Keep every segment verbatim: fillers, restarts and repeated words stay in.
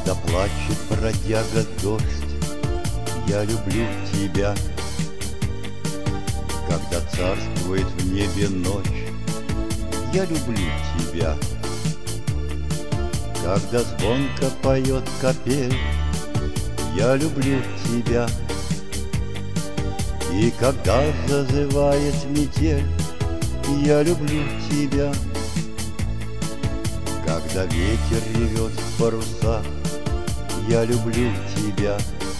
Когда плачет бродяга дождь, я люблю тебя. Когда царствует в небе ночь, я люблю тебя. Когда звонко поет капель, я люблю тебя. И когда зазывает метель, я люблю тебя. Когда ветер ревет в парусах, я люблю тебя.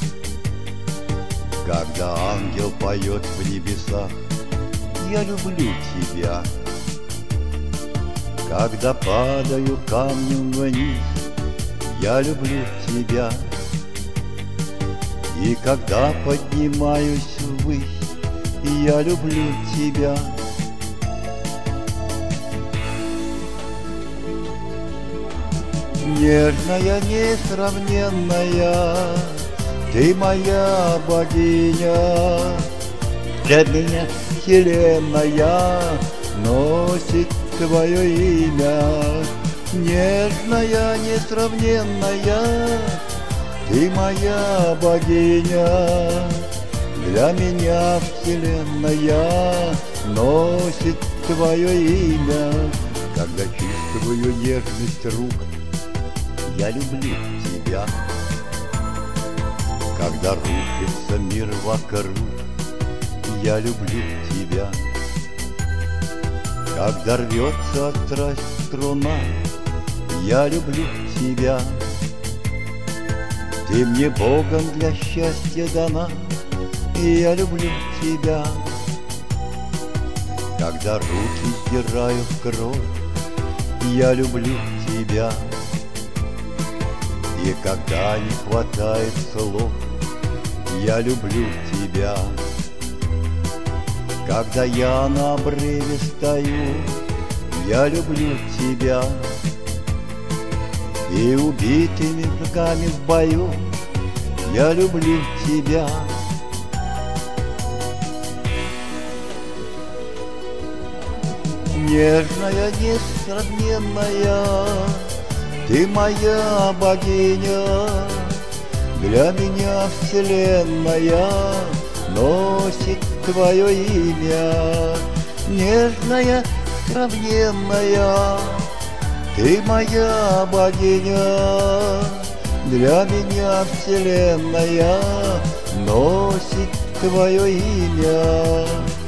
Когда ангел поет в небесах, я люблю тебя. Когда падаю камнем вниз, я люблю тебя. И когда поднимаюсь ввысь, я люблю тебя. Нежная, несравненная, ты моя богиня. Для меня вселенная носит твое имя. Нежная, несравненная, ты моя богиня. Для меня вселенная носит твое имя. Когда чувствую нежность рук, я люблю тебя. Когда рушится мир вокруг, я люблю тебя. Когда рвется от страсти струна, я люблю тебя. Ты мне Богом для счастья дана, и я люблю тебя. Когда руки сдираю в кровь, я люблю тебя. И когда не хватает слов, я люблю тебя. Когда я на обрыве стою, я люблю тебя. И убитыми врагами в бою, я люблю тебя. Нежная, несравненная, ты моя богиня. Для меня вселенная носит твое имя. Нежная, сравненная, ты моя богиня. Для меня вселенная носит твое имя.